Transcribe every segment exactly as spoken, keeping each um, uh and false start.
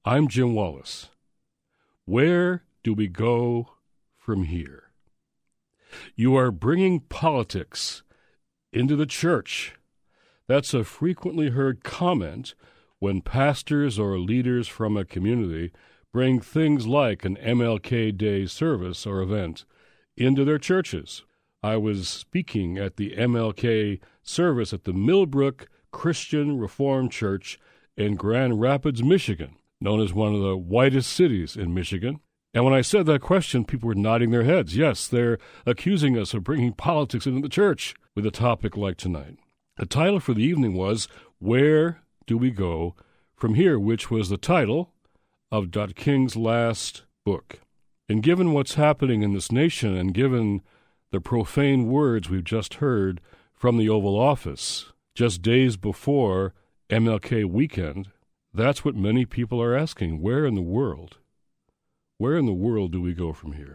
I'm Jim Wallis. Where do we go from here? You are bringing politics into the church. That's a frequently heard comment when pastors or leaders from a community bring things like an M L K Day service or event into their churches. I was speaking at the M L K service at the Millbrook Christian Reformed Church in Grand Rapids, Michigan, known as one of the whitest cities in Michigan. And when I said that question, people were nodding their heads. Yes, they're accusing us of bringing politics into the church with a topic like tonight. The title for the evening was, Where Do We Go From Here?, which was the title of Doctor King's last book. And given what's happening in this nation and given the profane words we've just heard from the Oval Office just days before M L K weekend, that's what many people are asking. Where in the world? Where in the world do we go from here?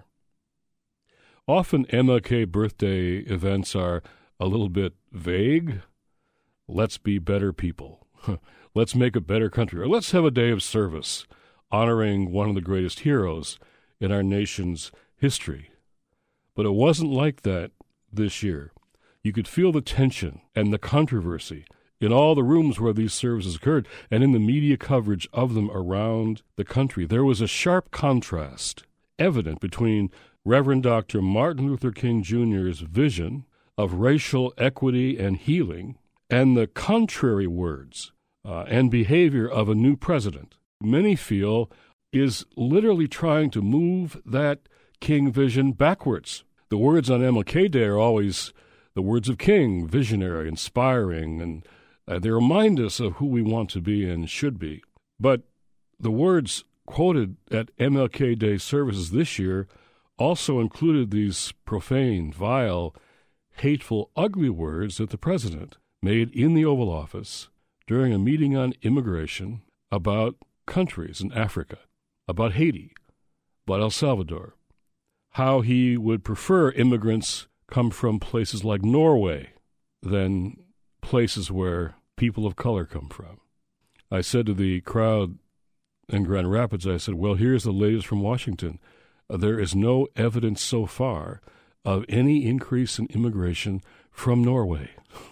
Often M L K birthday events are a little bit vague. Let's be better people. Let's make a better country. Or let's have a day of service honoring one of the greatest heroes in our nation's history. But it wasn't like that this year. You could feel the tension and the controversy in all the rooms where these services occurred and in the media coverage of them around the country. There was a sharp contrast evident between Reverend Doctor Martin Luther King Junior's vision of racial equity and healing and the contrary words uh, and behavior of a new president. Many feel is literally trying to move that King vision backwards. The words on M L K Day are always the words of King, visionary, inspiring, and uh, they remind us of who we want to be and should be. But the words quoted at M L K Day services this year also included these profane, vile, hateful, ugly words that the president made in the Oval Office during a meeting on immigration about countries in Africa, about Haiti, about El Salvador, how he would prefer immigrants come from places like Norway than places where people of color come from. I said to the crowd in Grand Rapids, I said, well, here's the latest from Washington. Uh, there is no evidence so far of any increase in immigration from Norway.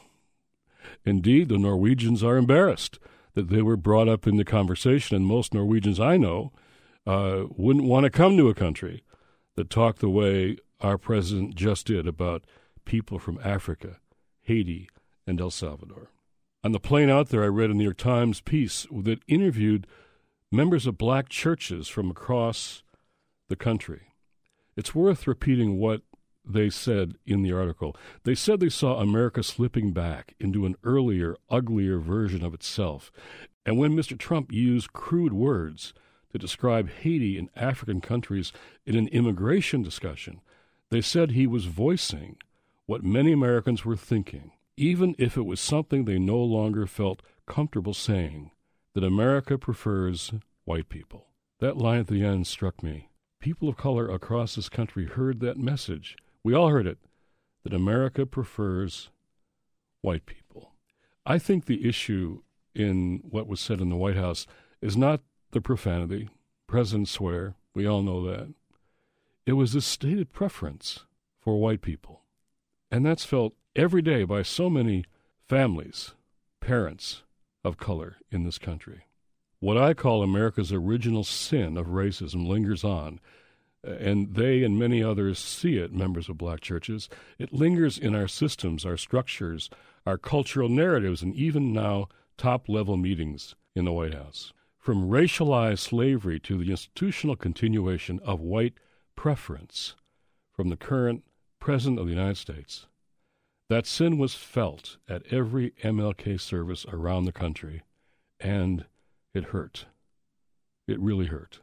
Indeed, the Norwegians are embarrassed that they were brought up in the conversation, and most Norwegians I know uh, wouldn't want to come to a country that talked the way our president just did about people from Africa, Haiti, and El Salvador. On the plane out there, I read a New York Times piece that interviewed members of black churches from across the country. It's worth repeating what they said in the article. They said they saw America slipping back into an earlier, uglier version of itself. And when Mister Trump used crude words to describe Haiti and African countries in an immigration discussion, they said he was voicing what many Americans were thinking, even if it was something they no longer felt comfortable saying, that America prefers white people. That line at the end struck me. People of color across this country heard that message. We all heard it, that America prefers white people. I think the issue in what was said in the White House is not the profanity. Presidents swear. We all know that. It was a stated preference for white people. And that's felt every day by so many families, parents of color in this country. What I call America's original sin of racism lingers on, and they and many others see it, members of black churches. It lingers in our systems, our structures, our cultural narratives, and even now top-level meetings in the White House. From racialized slavery to the institutional continuation of white preference from the current President of the United States, that sin was felt at every M L K service around the country, and it hurt. It really hurt.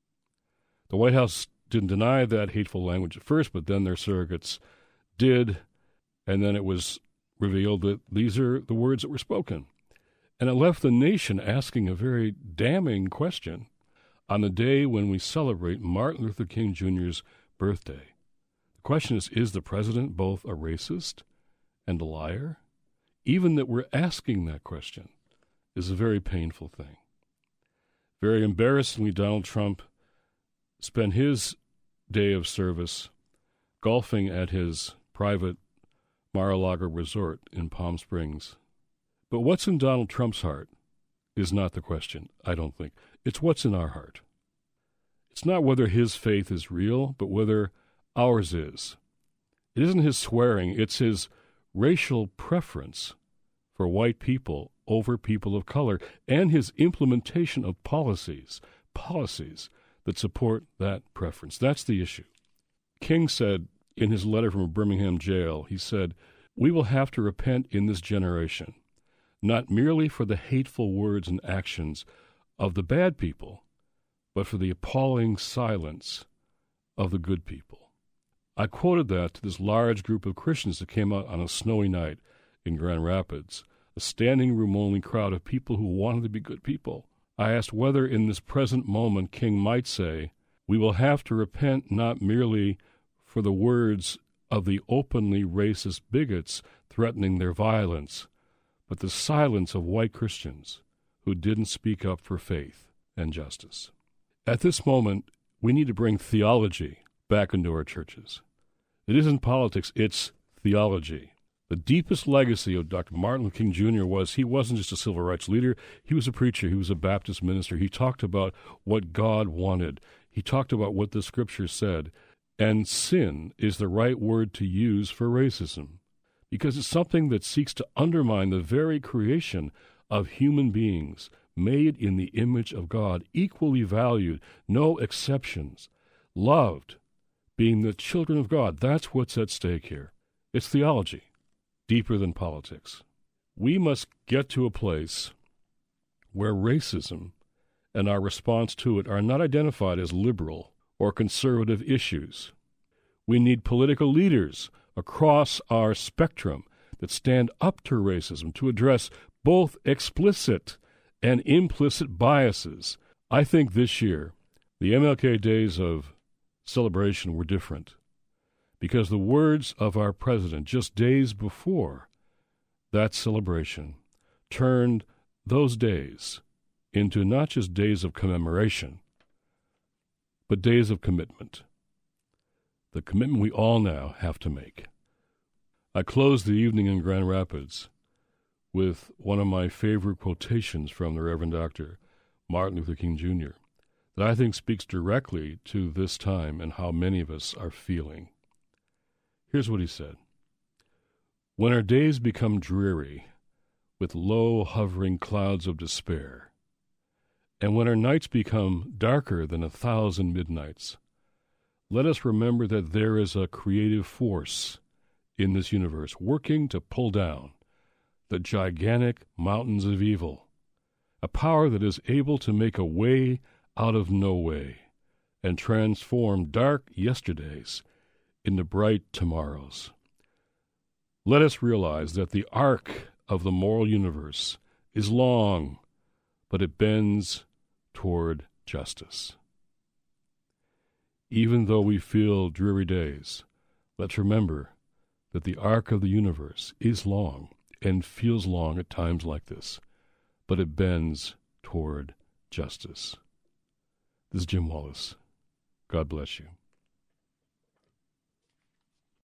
The White House didn't deny that hateful language at first, but then their surrogates did, and then it was revealed that these are the words that were spoken. And it left the nation asking a very damning question on the day when we celebrate Martin Luther King Junior's birthday. The question is, is the president both a racist and a liar? Even that we're asking that question is a very painful thing. Very embarrassingly, Donald Trump spent his day of service golfing at his private Mar-a-Lago resort in Palm Springs. But what's in Donald Trump's heart is not the question, I don't think. It's what's in our heart. It's not whether his faith is real, but whether ours is. It isn't his swearing, it's his racial preference for white people over people of color, and his implementation of policies, policies that support that preference. That's the issue. King said in his letter from a Birmingham jail, he said, "We will have to repent in this generation, not merely for the hateful words and actions of the bad people, but for the appalling silence of the good people." I quoted that to this large group of Christians that came out on a snowy night in Grand Rapids, a standing room only crowd of people who wanted to be good people. I asked whether in this present moment King might say, "We will have to repent not merely for the words of the openly racist bigots threatening their violence, but the silence of white Christians who didn't speak up for faith and justice." At this moment, we need to bring theology back into our churches. It isn't politics, it's theology. The deepest legacy of Doctor Martin Luther King Junior was he wasn't just a civil rights leader, he was a preacher, he was a Baptist minister. He talked about what God wanted. He talked about what the Scripture said. And sin is the right word to use for racism, because it's something that seeks to undermine the very creation of human beings made in the image of God, equally valued, no exceptions, loved, being the children of God. That's what's at stake here. It's theology, deeper than politics. We must get to a place where racism and our response to it are not identified as liberal or conservative issues. We need political leaders across our spectrum that stand up to racism, to address both explicit and implicit biases. I think this year, the M L K days of celebration were different, because the words of our president just days before that celebration turned those days into not just days of commemoration, but days of commitment. The commitment we all now have to make. I closed the evening in Grand Rapids with one of my favorite quotations from the Reverend Doctor Martin Luther King Junior that I think speaks directly to this time and how many of us are feeling. Here's what he said. "When our days become dreary, with low hovering clouds of despair, and when our nights become darker than a thousand midnights, let us remember that there is a creative force in this universe working to pull down the gigantic mountains of evil, a power that is able to make a way out of no way and transform dark yesterdays into bright tomorrows. Let us realize that the arc of the moral universe is long, but it bends toward justice. Even though we feel dreary days, let's remember that the arc of the universe is long and feels long at times like this, but it bends toward justice." This is Jim Wallis. God bless you.